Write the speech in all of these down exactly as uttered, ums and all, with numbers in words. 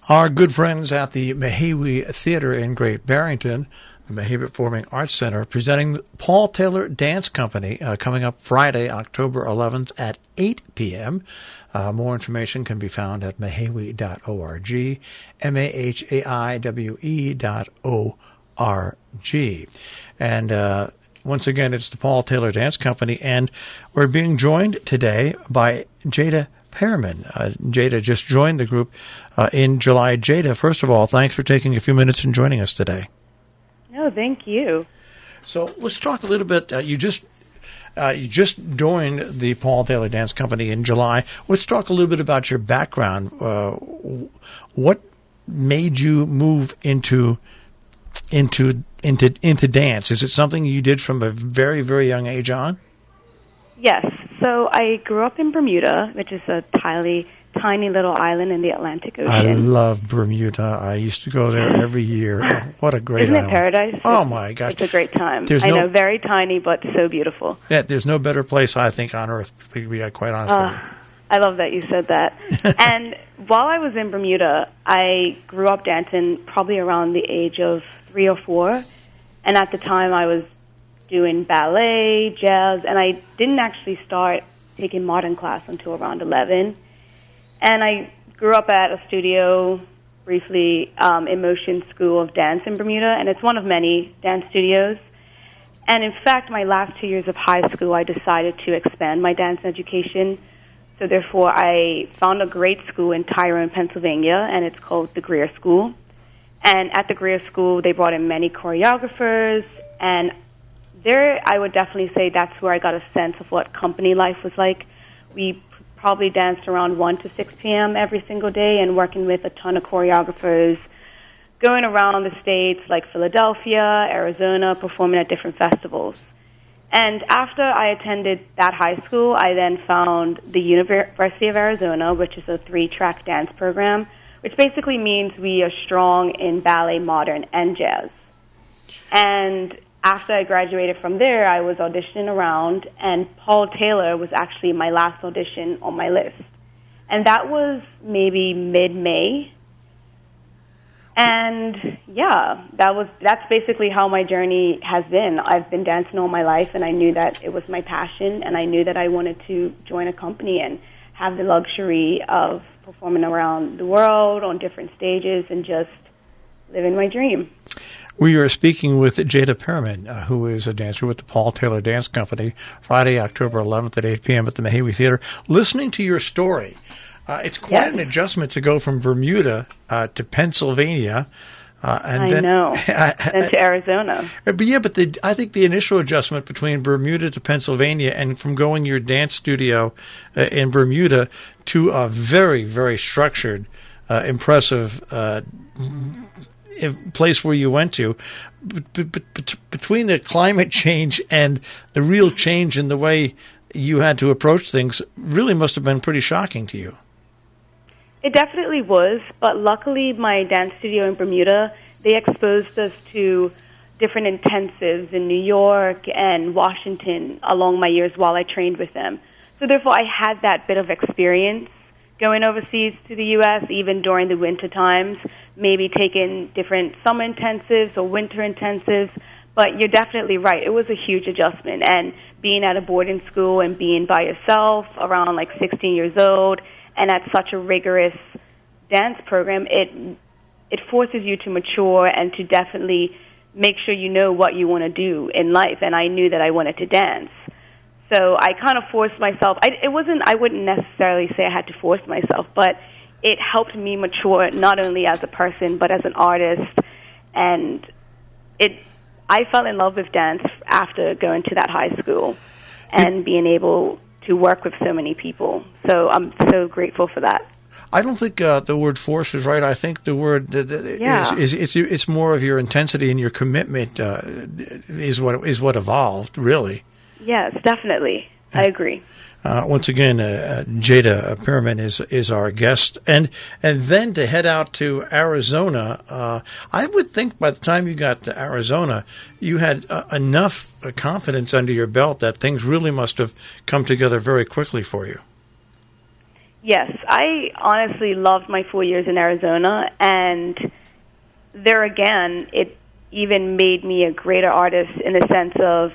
Our good friends at the Mehewi Theater in Great Barrington, the Mehewi Performing Arts Center, presenting Paul Taylor Dance Company uh, coming up Friday, October eleventh at eight p.m. Uh, more information can be found at mehewi dot org, M A H A I W E dot O R G. And uh, once again, it's the Paul Taylor Dance Company, and we're being joined today by Jada Perriman. Uh, Jada just joined the group uh, in July. Jada, first of all, thanks for taking a few minutes and joining us today. No, thank you. So let's talk a little bit. Uh, you just uh, you just joined the Paul Taylor Dance Company in July. Let's talk a little bit about your background. Uh, what made you move into into into into dance? Is it something you did from a very very young age on? Yes. So I grew up in Bermuda, which is a tiny, tiny little island in the Atlantic Ocean. I love Bermuda. I used to go there every year. Oh, what a great Isn't island. it paradise? Oh, my gosh. It's a great time. There's I no, know, very tiny, but so beautiful. Yeah, there's no better place, I think, on earth, to be quite honest uh, with you. I love that you said that. And while I was in Bermuda, I grew up dancing probably around the age of three or four. And at the time, I was doing ballet, jazz, and I didn't actually start taking modern class until around eleven. And I grew up at a studio, briefly, um, Emotion School of Dance in Bermuda, and it's one of many dance studios. And in fact, my last two years of high school, I decided to expand my dance education. So therefore, I found a great school in Tyrone, Pennsylvania, and it's called the Greer School. And at the Greer School, they brought in many choreographers, and there, I would definitely say that's where I got a sense of what company life was like. We probably danced around one to six p.m. every single day and working with a ton of choreographers, going around the states like Philadelphia, Arizona, performing at different festivals. And after I attended that high school, I then found the University of Arizona, which is a three-track dance program, which basically means we are strong in ballet, modern, and jazz. And after I graduated from there, I was auditioning around, and Paul Taylor was actually my last audition on my list. And that was maybe mid-May. And, yeah, that was that's basically how my journey has been. I've been dancing all my life, and I knew that it was my passion, and I knew that I wanted to join a company and have the luxury of performing around the world on different stages and just living my dream. We are speaking with Jada Perriman, uh, who is a dancer with the Paul Taylor Dance Company, Friday, October eleventh at eight p.m. at the Mehewi Theater. Listening to your story, uh, it's quite yes. an adjustment to go from Bermuda uh, to Pennsylvania. Uh, and I then, know, and to Arizona. But yeah, but the, I think the initial adjustment between Bermuda to Pennsylvania and from going to your dance studio uh, in Bermuda to a very, very structured, uh, impressive uh place where you went to, but, but, but between the climate change and the real change in the way you had to approach things, really must have been pretty shocking to you. It definitely was, but luckily my dance studio in Bermuda, they exposed us to different intensives in New York and Washington along my years while I trained with them. So therefore I had that bit of experience going overseas to the U S, even during the winter times, maybe taking different summer intensives or winter intensives. But you're definitely right. It was a huge adjustment. And being at a boarding school and being by yourself around like sixteen years old and at such a rigorous dance program, it it forces you to mature and to definitely make sure you know what you want to do in life. And I knew that I wanted to dance. So I kind of forced myself. I, it wasn't, I wouldn't necessarily say I had to force myself, but it helped me mature not only as a person, but as an artist. And it, I fell in love with dance after going to that high school and being able to work with so many people. So I'm so grateful for that. I don't think uh, the word force is right. I think the word uh, yeah. is, is it's it's more of your intensity and your commitment uh, is what is what evolved, really. Yes, definitely. I agree. Uh, once again, uh, Jada Perriman is is our guest, and and then to head out to Arizona. Uh, I would think by the time you got to Arizona, you had uh, enough confidence under your belt that things really must have come together very quickly for you. Yes, I honestly loved my four years in Arizona, and there again, it even made me a greater artist in the sense of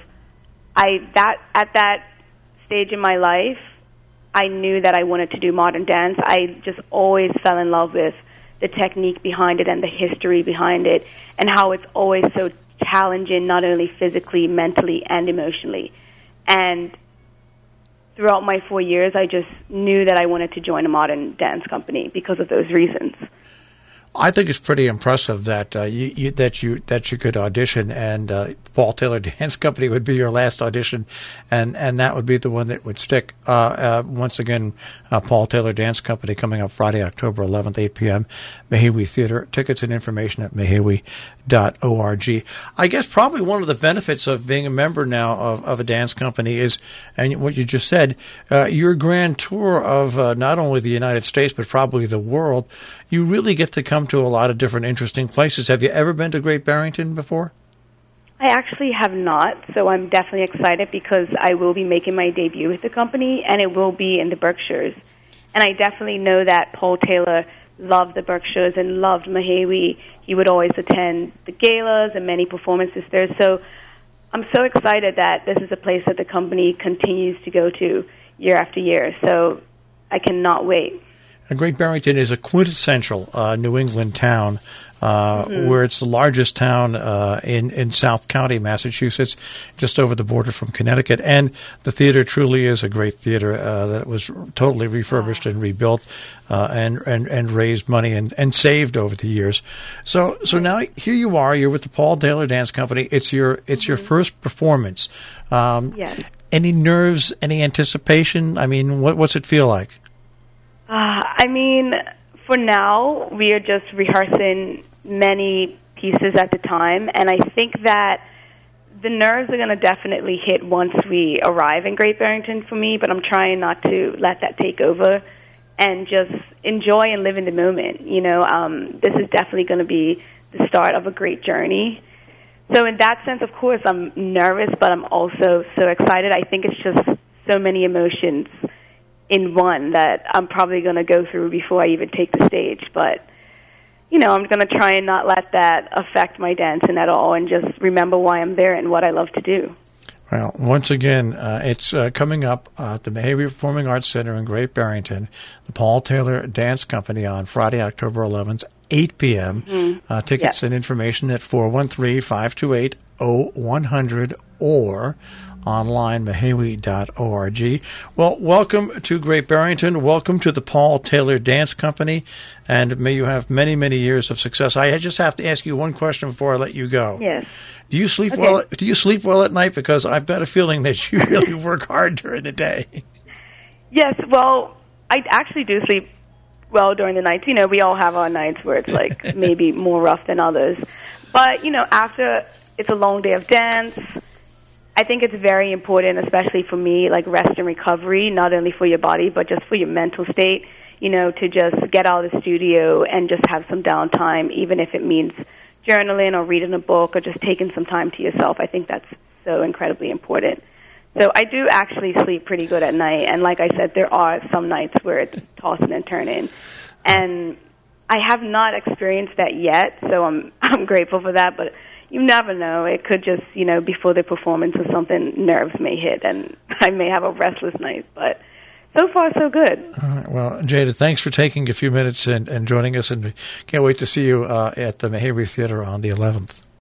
I that at that stage in my life, I knew that I wanted to do modern dance. I just always fell in love with the technique behind it and the history behind it, and how it's always so challenging, not only physically, mentally, and emotionally. And throughout my four years, I just knew that I wanted to join a modern dance company because of those reasons. I think it's pretty impressive that uh, you, you that you that you could audition, and uh, Paul Taylor Dance Company would be your last audition, and, and that would be the one that would stick. Uh, uh, once again, uh, Paul Taylor Dance Company coming up Friday, October eleventh, eight p.m. Mehewi Theater. Tickets and information at mehewi dot org. I guess probably one of the benefits of being a member now of, of a dance company is, and what you just said, uh, your grand tour of uh, not only the United States but probably the world. You really get to come to a lot of different interesting places. Have you ever been to Great Barrington before? I actually have not, so I'm definitely excited because I will be making my debut with the company, and it will be in the Berkshires. And I definitely know that Paul Taylor loved the Berkshires and loved Mehewi. He would always attend the galas and many performances there. So I'm so excited that this is a place that the company continues to go to year after year. So I cannot wait. And Great Barrington is a quintessential uh, New England town, uh, mm-hmm. where it's the largest town uh, in, in South County, Massachusetts, just over the border from Connecticut. And the theater truly is a great theater uh, that was totally refurbished and rebuilt uh, and, and, and raised money and, and saved over the years. So so now here you are, you're with the Paul Taylor Dance Company. It's your it's mm-hmm. your first performance. Um, yes. Any nerves, any anticipation? I mean, what, what's it feel like? Uh, I mean, for now, we are just rehearsing many pieces at the time, and I think that the nerves are going to definitely hit once we arrive in Great Barrington for me, but I'm trying not to let that take over and just enjoy and live in the moment. You know, um, this is definitely going to be the start of a great journey. So in that sense, of course, I'm nervous, but I'm also so excited. I think it's just so many emotions in one that I'm probably going to go through before I even take the stage. But, you know, I'm going to try and not let that affect my dancing at all and just remember why I'm there and what I love to do. Well, once again, uh, it's uh, coming up uh, at the Mehewi Performing Arts Center in Great Barrington, the Paul Taylor Dance Company on Friday, October eleventh, eight p.m. Mm-hmm. Uh, tickets yep. and information at four one three, five two eight, zero one zero zero or online, mehewi dot org. Well, welcome to Great Barrington. Welcome to the Paul Taylor Dance Company, and may you have many, many years of success. I just have to ask you one question before I let you go. Yes. Do you sleep okay. well? Do you sleep well at night? Because I've got a feeling that you really work hard during the day. Yes. Well, I actually do sleep well during the nights. You know, we all have our nights where it's like maybe more rough than others. But you know, after it's a long day of dance, I think it's very important, especially for me, like rest and recovery, not only for your body, but just for your mental state, you know, to just get out of the studio and just have some downtime, even if it means journaling or reading a book or just taking some time to yourself. I think that's so incredibly important. So I do actually sleep pretty good at night. And like I said, there are some nights where it's tossing and turning. And I have not experienced that yet, so I'm I'm grateful for that, but you never know. It could just, you know, before the performance or something, nerves may hit, and I may have a restless night. But so far, so good. All right. Well, Jada, thanks for taking a few minutes and, and joining us, and we can't wait to see you uh, at the Mehewi Theater on the eleventh.